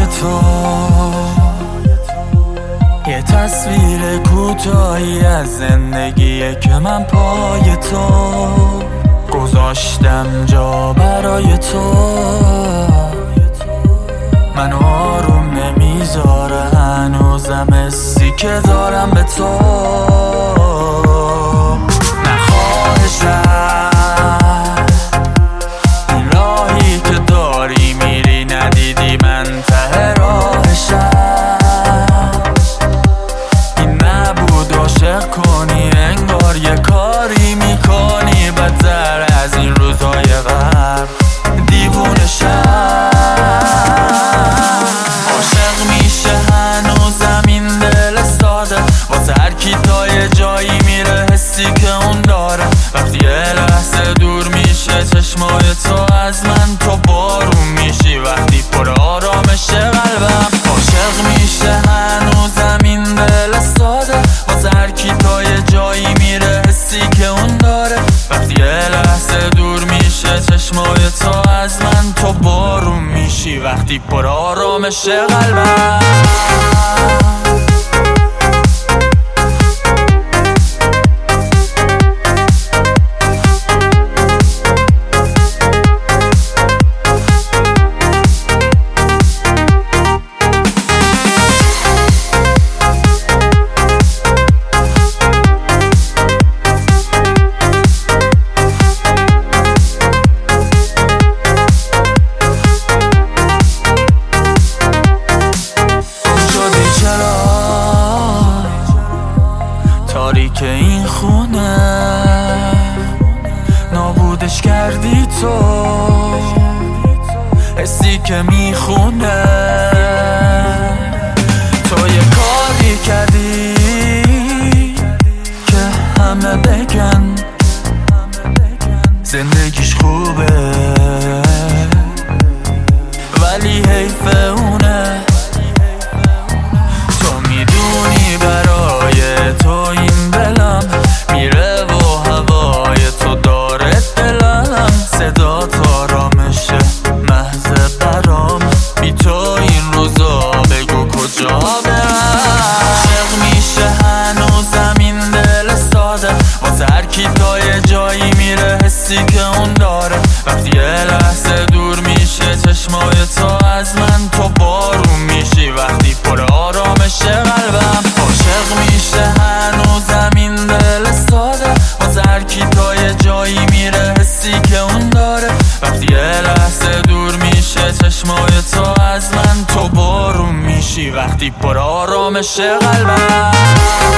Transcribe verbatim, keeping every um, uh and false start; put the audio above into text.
تو، یه تصویر کوتاهی از زندگیه که من پای تو گذاشتم جا برای تو. من آروم نمیذاره هنوزم حسی که دارم به تو. نخواهشم این راهی که داری میری ندیدی من ته راهشم. این نبود عاشق کنی انگار یه کاری میکنی بدتر از این روزای قبل. دیوونشم عاشق میشه هنوزم این دل ساده واسه هر کی تا یه جایی میره حسی که اون داره. وقتی یه لحظه دور میشه چشمای تو از من تو بارون میشی وقتی پر آرامشه قلبم. عاشق میشه هنوزم این دل ساده واسه هر کی تا یه جایی میره حسی که اون داره. وقتی یه لحظه دور میشه چشمای تو از من تو بارون میشی وقتی پر آرامشه قلبم. تاریک این خونه نابودش کردی تو، حسی که میخونه. تو یه کاری کردی که همه بگن زندگیش خوبه ولی حیف اونه. تو میدونی برای تو این دلم میره و هوای تو داره دلم. صدا تا رامشه محض برام بی تو این روزا بگو کجا برم. عاشق میشه هنوزم این دل ساده واسه هر کی تا یه جایی میره حسی که اون داره. وقتی یه لحظه دور میشه چشمای تو از من تو بارون میشی وقتی پر آرامشه قلبم. عاشق میشه هنوزم این دل ساده واسه هر کی تا یه جایی میره حسی که اون داره. وقتی یه لحظه دور میشه چشمای تو از من تو بارون میشی وقتی پر آرامشه قلبم.